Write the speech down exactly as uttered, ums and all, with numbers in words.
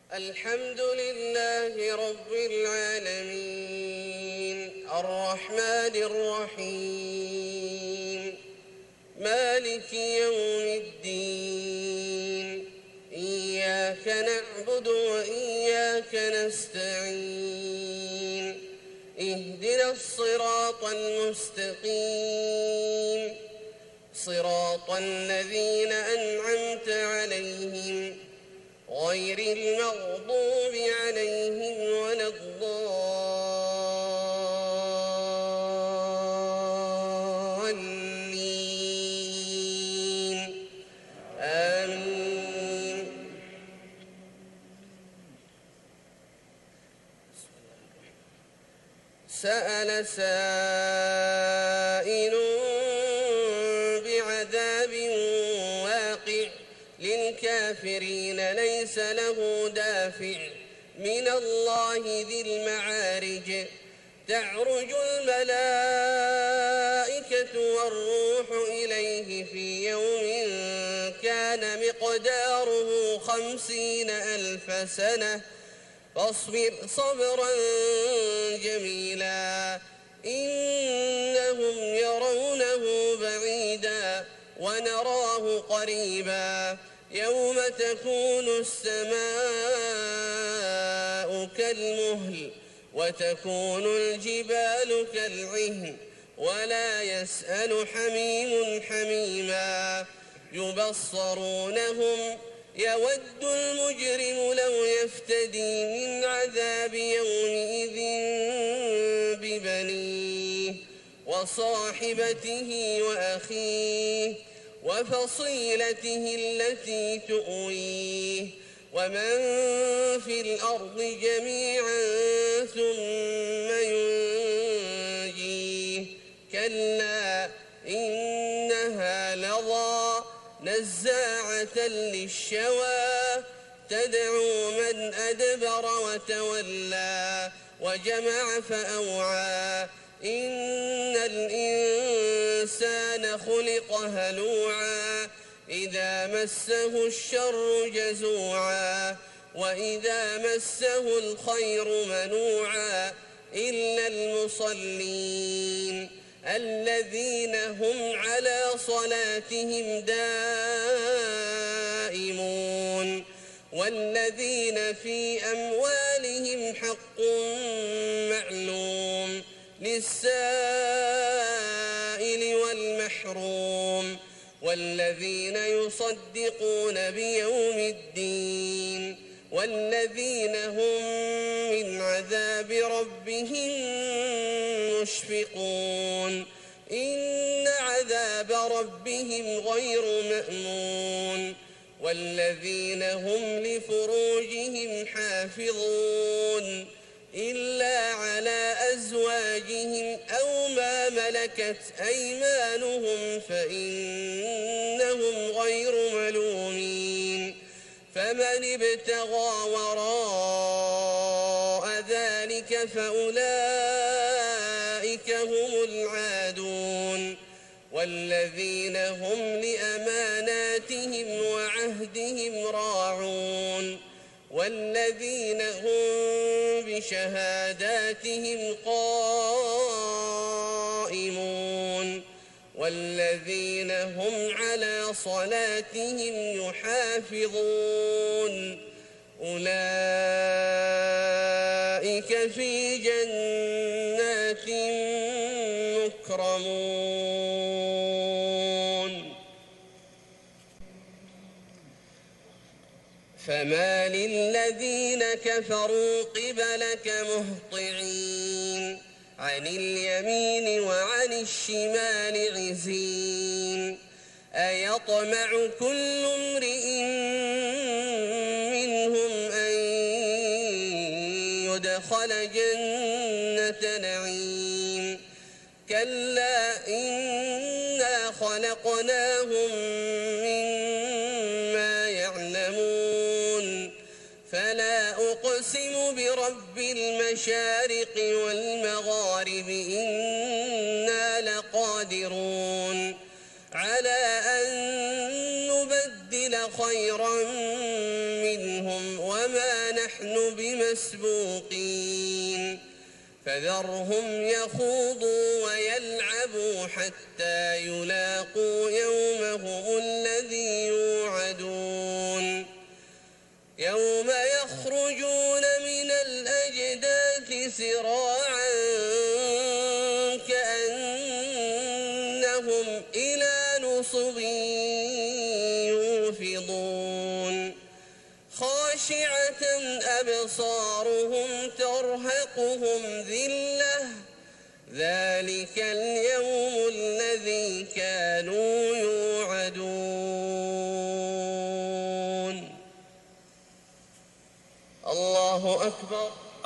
الحمد لله رب العالمين الرحمن الرحيم مالك يوم الدين إياك نعبد وإياك نستعين اهدنا الصراط المستقيم صراط الذين أنعمت عليهم غير المغضوب عليهم ولا الضالين آمين. سأل سائل بعذاب واقع للكافرين ليس له دافع من الله ذي المعارج تعرج الملائكة والروح إليه في يوم كان مقداره خمسين ألف سنة فاصبر صبرا جميلا إنهم يرونه بعيدا ونراه قريبا يوم تكون السماء كالمهل وتكون الجبال كالعهن ولا يسأل حميم حميما يبصرونهم يود المجرم لو يفتدي من عذاب يومئذ ببنيه وصاحبته وأخيه وفصيلته التي تؤويه ومن في الأرض جميعا ثم ينجيه كلا إنها لظى نزاعة للشوى تدعو من أدبر وتولى وجمع فأوعى إن الإنسان خلق هلوعا إذا مسه الشر جزوعا وإذا مسه الخير منوعا إلا المصلين الذين هم على صلاتهم دائمون والذين في أموالهم حق معلوم للسائل والمحروم والذين يصدقون بيوم الدين والذين هم من عذاب ربهم مشفقون إن عذاب ربهم غير مأمون والذين هم لفروجهم حافظون إلا على أزواجهم أو ما ملكت أيمانهم فإنهم غير ملومين فمن ابتغى وراء ذلك فأولئك هم العادون والذين هم لأماناتهم وعهدهم راعون والذين هم بشهاداتهم قائمون والذين هم على صلاتهم يحافظون أولئك في جنات مكرمون فما للذين كفروا قبلك مهطعين عن اليمين وعن الشمال عزين أيطمع كل امرئ منهم أن يدخل جنة نعيم كلا إنا خلقناهم مما يعلمون فلا أقسم برب المشارق والمغارب إنا لقادرون على أن نبدل خيرا منهم وما نحن بمسبوقين فذرهم يخوضوا ويلعبوا حتى يلاقوا يومهم الذي يوعدون يوم يخرجون من الأجداث سراعا كأنهم إلى نصب يوفضون خاشعة أبصارهم ترهقهم ذلة ذلك اليوم الذي كانوا يوعدون الله أكبر.